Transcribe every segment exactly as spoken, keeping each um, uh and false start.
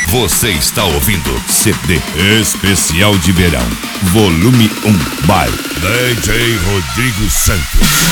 Você está ouvindo C D Especial de Verão, Volume um, by D J Rodrigo Santos.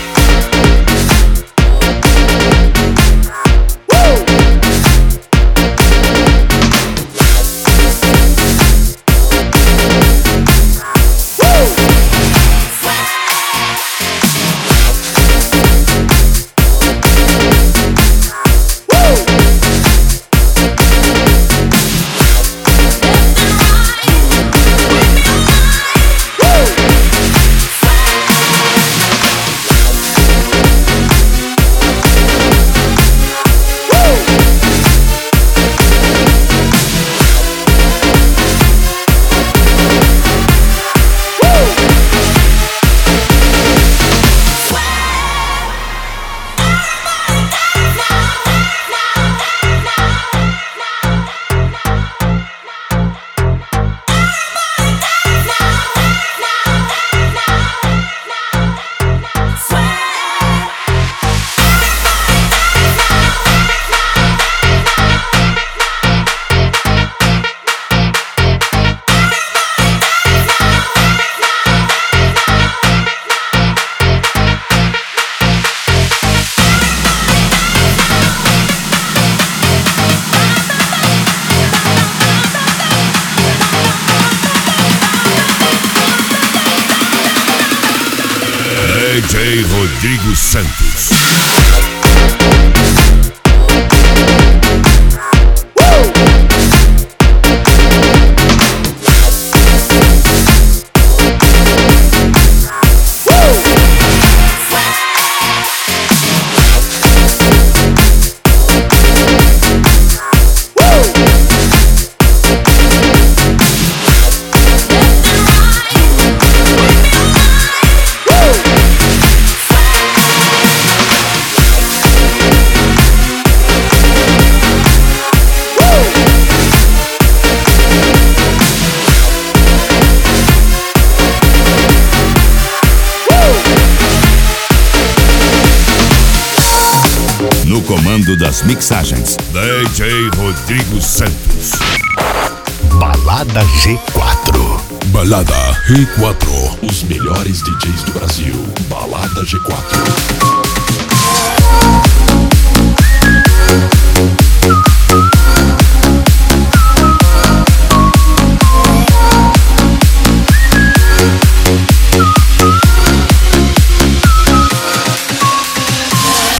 D J Rodrigo Santos. No comando das mixagens, D J Rodrigo Santos. Balada G quatro. Balada G quatro. Os melhores D Js do Brasil. Balada G quatro.